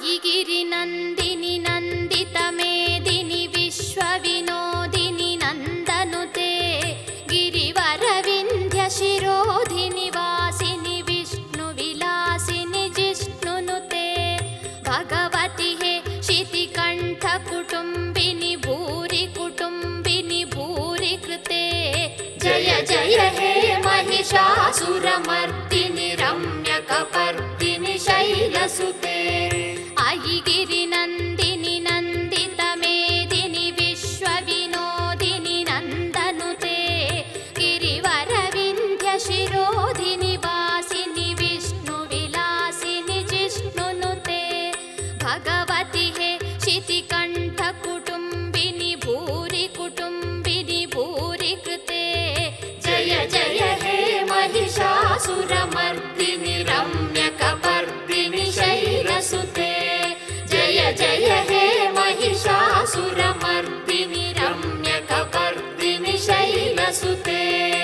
अयि गिरिनन्दिनि नन्दितमेदिनि विश्वविनोदिनि नन्दनुते गिरिवरविन्ध्यशिरोधिनि वासिनि विष्णुविलासिनि जिष्णुनुते भगवति हे शितिकण्ठकुटुम्बिनि भूरि कुटुम्बिनि भूरि कृते जय जय हे महिषासुरमर्दिनि रम्यकपर्दिनि शैलसुते अयि गिरिनन्दिनि नन्दितमेदिनि विश्वविनोदिनि नन्दनुते गिरिवरविन्ध्यशिरोधिनि वासिनि विष्णुविलासिनि जिष्णुनुते भगवति हे शितिकण्ठकुटुम्बिनि भूरि कुटुम्बिनि भूरि कृते जय जय हे महिषासुरमर्दिनि रम्यकपर्दिनि शैलसुते जय जय हे महिषासुरमर्दिनि रम्यकपर्दिनि शैलसुते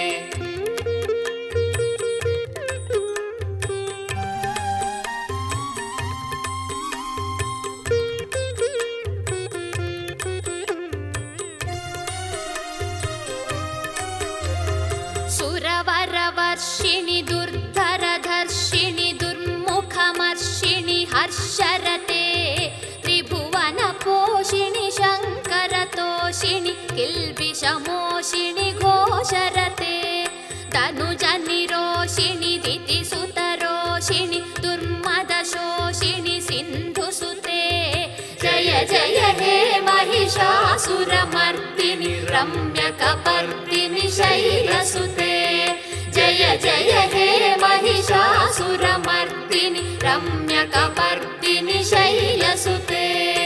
सुरवरवर्षिणि दुर्धरधर्षिणि दुर्मुखमर्षिणि हर्षरते त्रिभुवनपोषिणि शङ्करतोषिणि किल्बिषमोषिणि घोषरते तनुजनिरोषिणि दितिसुतरोषिणि दुर्मदशोषिणि सिन्धुसुते जय जय हे महिषासुरमर्दिनि रम्यकपर्दिनि शैलसुते जय जय हे महिषासुरमर्दिनि रम्यकपर्दिनि शैलसुते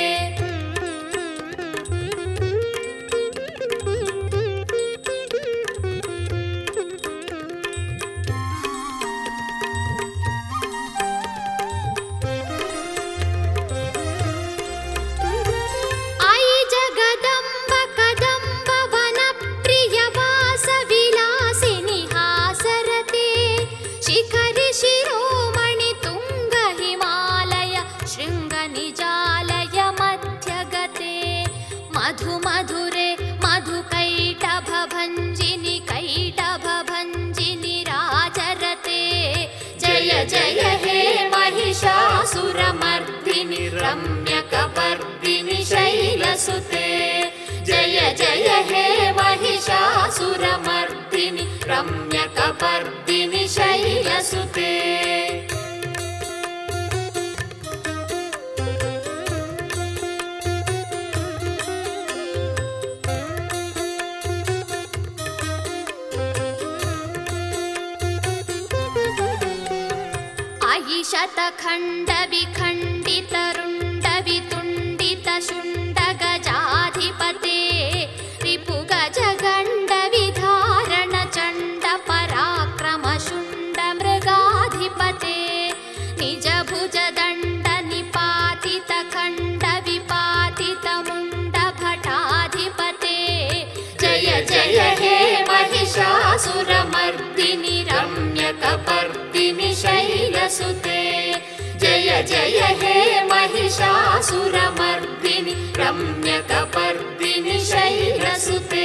मधुमधुरे मधुकैटभभञ्जिनि कैटभभञ्जिनि राजरते जय जय हे महिषासुरमर्दिनि रम्यकपर्दिनि शैलसुते जय जय हे महिषासुरमर्दिनि रम्यकपर्दिनि शैलसुते शतखण्डविखण्डितरुण्डवितुण्डितशुण्डगजाधिपते रिपुगजगण्डविधारणचण्डपराक्रमशुण्डमृगाधिपते निजभुजदण्डनिपातितखण्डविपातितमुण्डभटाधिपते जय जय हे महिषासुरमर्दिनि रम्यकपर्दिनि शैलसुते जय जय हे महिषासुरमर्दिनि रम्यकपर्दिनि शैलसुते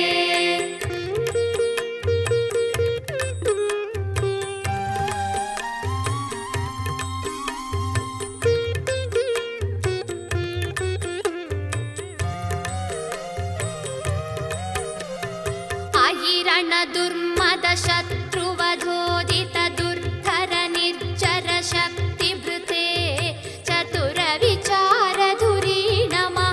अयिरणदुर्मदशत्रुवधोदित दुर्धर निर्जर शक्तिभृते चतुरविचारधुरीण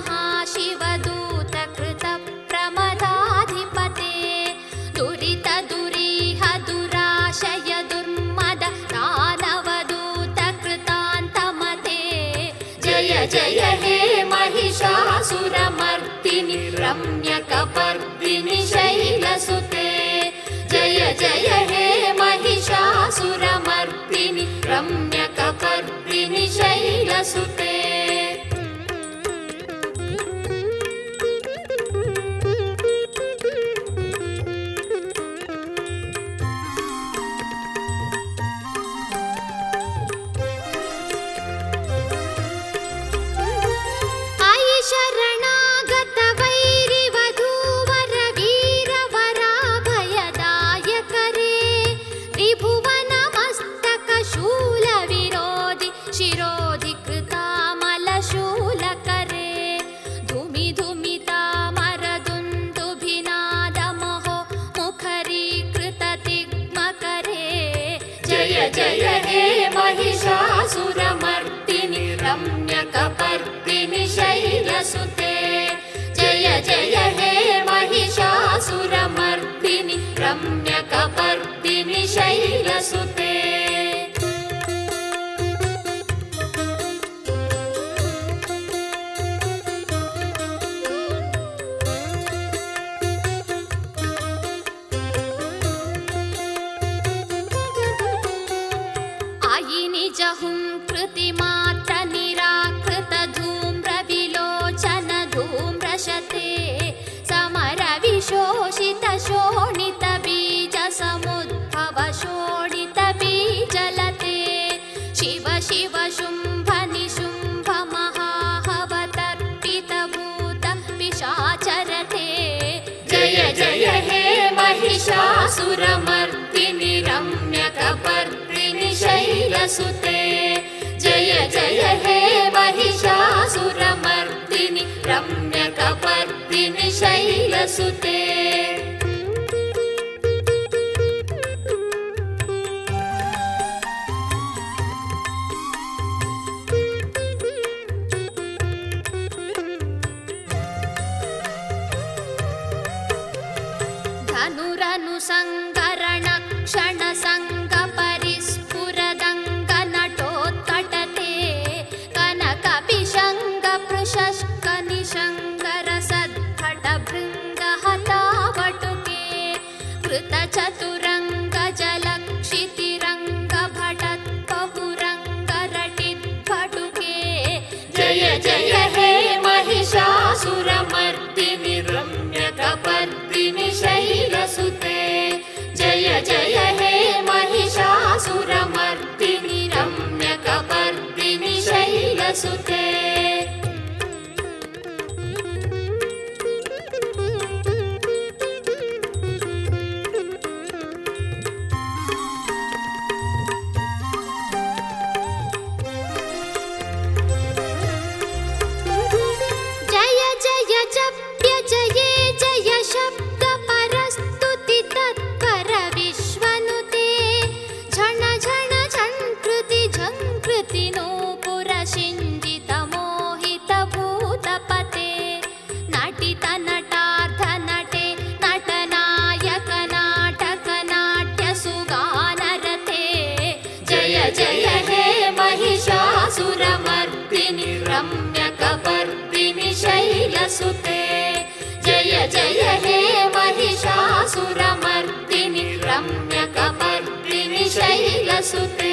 महाशिवदूतकृतप्रमदाधिपते दुरितदुरीह दुराशय दुर्मद दानवदूतकृतान्तमते जय जय हे महिषासुरमर्दिनि रम्यकपर्दिनि शैलसुते जय जय हे महिषासुरमर्दिनि रम्यकपर्दिनि शैलसुते रम्यकपर्दिनि शैलसुते जय जय हे महिषासुरमर्दिनि रम्यकपर्दिनि शैलसुते कृतिमात्र निराकृत धूम्रविलोचन धूम्रशते समर विशोषित शोणित बीज समुद्भव शोणित बीजलते शिव शिव शुम्भ निशुम्भ महाहवतर्पित भूत पिशाचरते जय जय हे महिषासुरमर्दिनि रम्यकपर्दिनि शैलसुते जय जय हे महिषासुरमर्दिनि रम्यकपर्दिनि शैलसुते धनुरनुसङ्गरण क्षण संग परिस्फुरदङ्ग नटोत्कटते कनक पिशङ्ग पृशस्क निशङ्गर सद्भट भृङ्ग हतावटुके कृत चतुरङ्ग जलक्षितिरङ्ग भटत् बहुरङ्ग रटित् भटुके जय जय हे महिषासुरमर्दिनि रम्यकपर्दिनि शैलसुते जय जय हे महिषासुरमर्दिनि रम्यकपर्दिनि शैलसुते जय जय जप्य जये जय शब्द परस्तुति तत्पर विश्वनुते झण झण झङ्कृति झङ्कृति नूपुर शिञ्जित मोहित भूतपते नटित नटार्ध नटे नटनायक नाटक नाट्य सुगानरते जय जय हे महिषासुरमर्दिनि रम्यकपर्दिनि शैलसुते जय जय हे महिषासुरमर्दिनि रम्यकपर्दिनि शैलसुते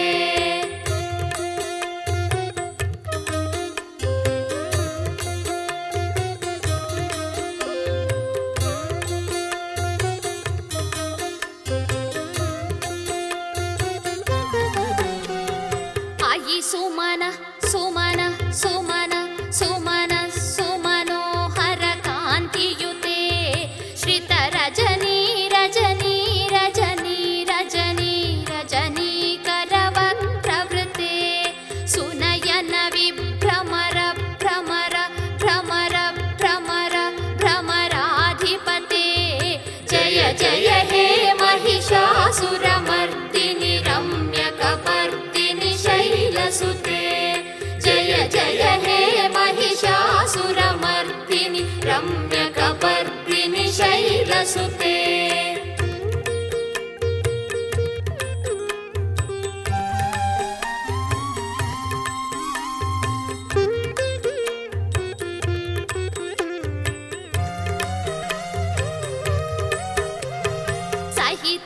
आयि सुमन सुमन सुमन सुमन सुमनोहर कान्तियुते श्रित रजनी रजनी रजनी रजनी रजनी करवक्त्रवृते सुनयन विभ्रमर भ्रमर भ्रमर भ्रमर भ्रमराधिपते जय जय हे महिषासुरमर्दिनि रम्यकपर्दिनि शैलसुते जय जय हे महिषासुरमर्दिनि रम्यकपर्दिनि शैलसुते सहित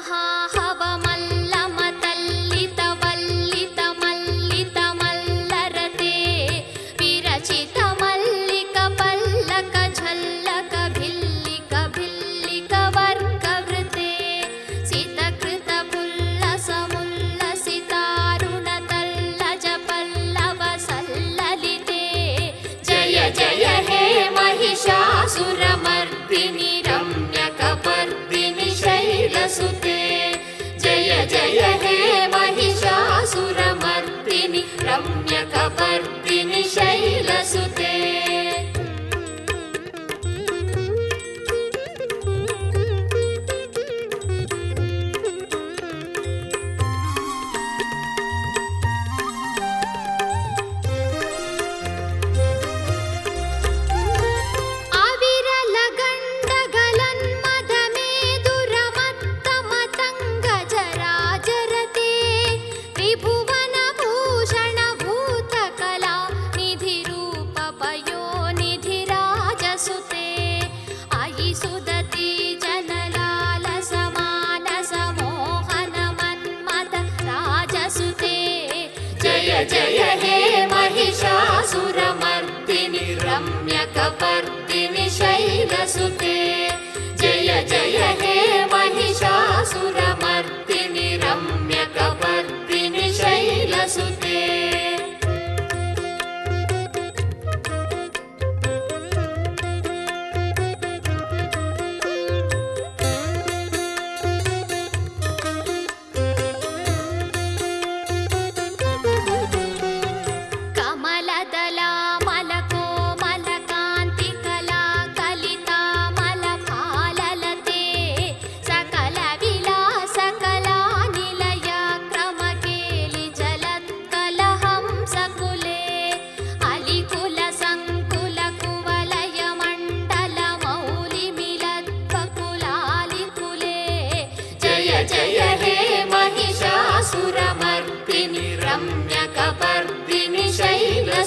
महाहवमल्लमतल्लित वल्लित मल्लित मल्लरते विरचित मल्लिक पल्लक झल्लक भिल्लिक भिल्लिक वर्गवृते सितकृत पुल्लस मुल्लसितारुण तल्लज पल्लव सल्ललिते जय जय हे महिषासुरमर्दिनि रम्यकपर्दिनि शैलसुते जय जय हे महिषासुरमर्दिनि रम्यकपर्दिनि शैलसुते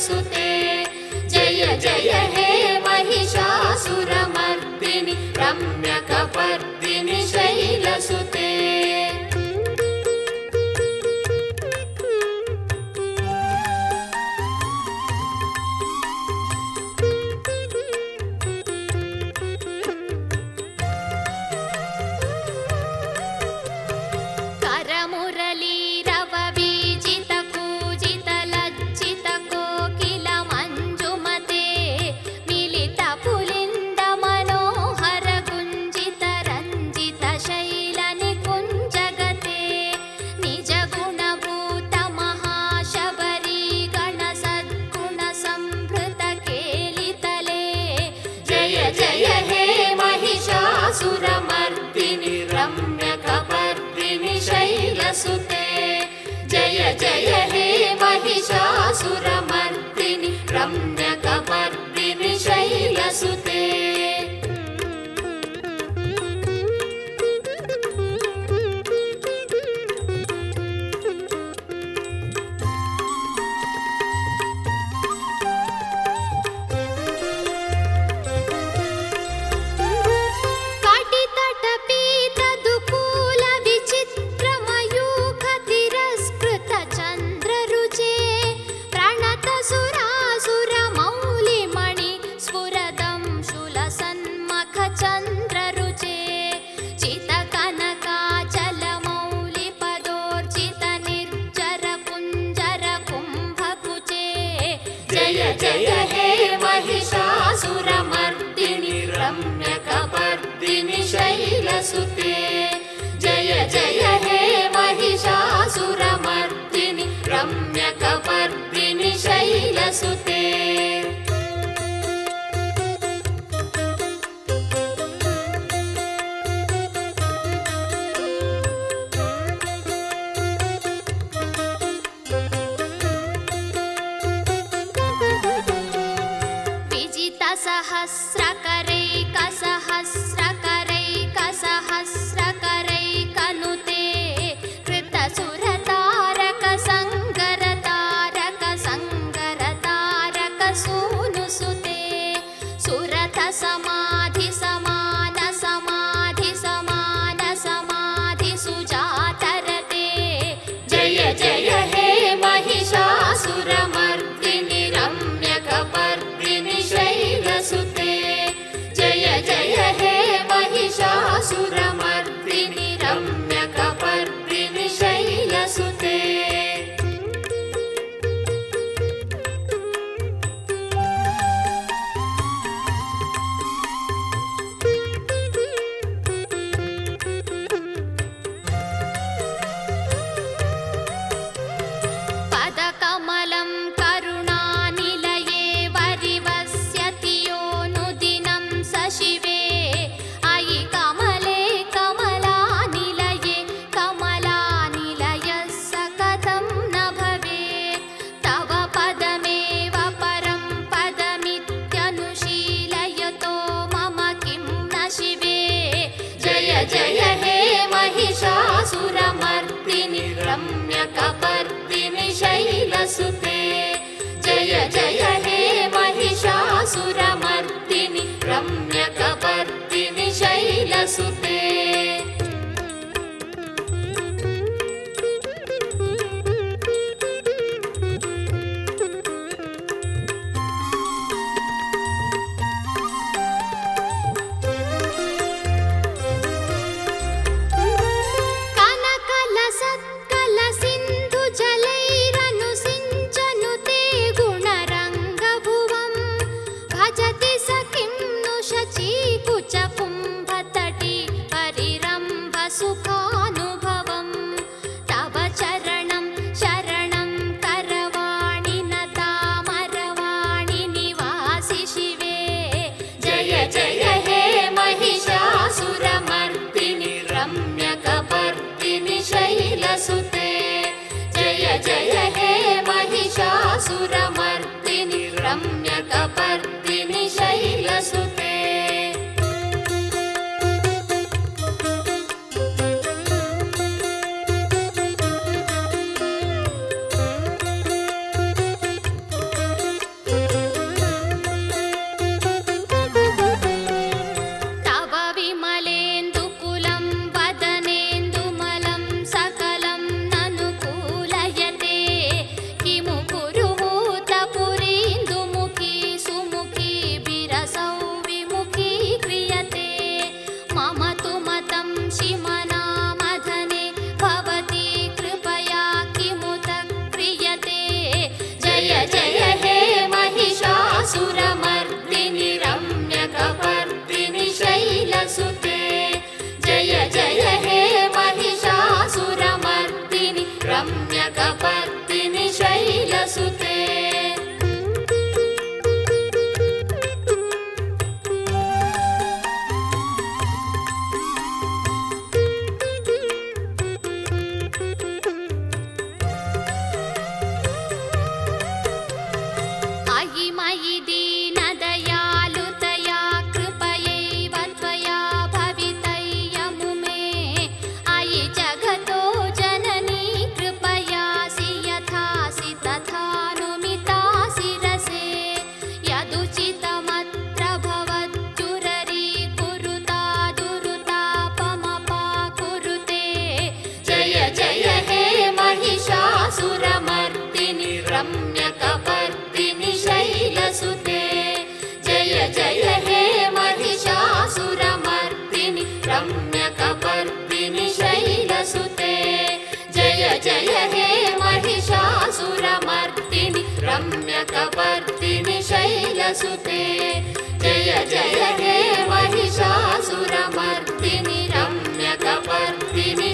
शैलसुते जय जय हे महिषासुरमर्दिनि रम्यकपर्दिनि शैलसुते सुरमर्दिनि रम्यकपर्दिनि शैलसुते जय जय हे महिषासुरमर्दिनि रम्यकपर्दिनि शैलसुते जय हे महिषासुरमर्दिनि रम्यकपर्दिनि शैलसुते जय जय हे महिषासुरमर्दिनि रम्यकपर्दिनि शैलसुते सहस्रकरैकसहस्रकरैकनुते कृतसुरतारकसङ्गरतारकसङ्गरतारकसूनुसुते सुरथसमाधि समान समाधि समान समाधि सुजातरते जय जय हे महिषासुरमर्दिनि रम्यकपर्दिनि शैलसुते जय जय हे महिषासुरमर्दिनि रम्यकपर्दिनि शैलसुते पदकमलं करुणानिलये वरिवस्यति योऽनुदिनं सशिवे अयि कमले कमलानिलये कमलानिलयः स कथं न भवेत् तव पदमेव परं पदमित्यनुशीलयतो मम किं न शिवे जय जय हे महिषासुरमर्दिनि रम्यकपर्दिनि शैलसुते जय जय हे महिषासुरमर्दिनि रम्यकपर्दिनि शैलसुते कनकलसत्कलसिन्धुजलैरनुसिञ्चनुते गुणरङ्गभुवं भजति स किं नु शचीकुचकुम्भतटी परिरम्भसुखानुभवं तव चरणं शरणं करवाणि नतामरवाणि निवासि शिवे जय जय हे महिषासुरमर्दिनि रम्यकपर्दिनि शैलसुते जय जय हे महिषासुरमर्दिनि रम्यकपर्दिनि शैलसुते रम्यकपर्दिनि शैलसुते जय जय हे महिषासुरमर्दिनि रम्यकपर्दिनि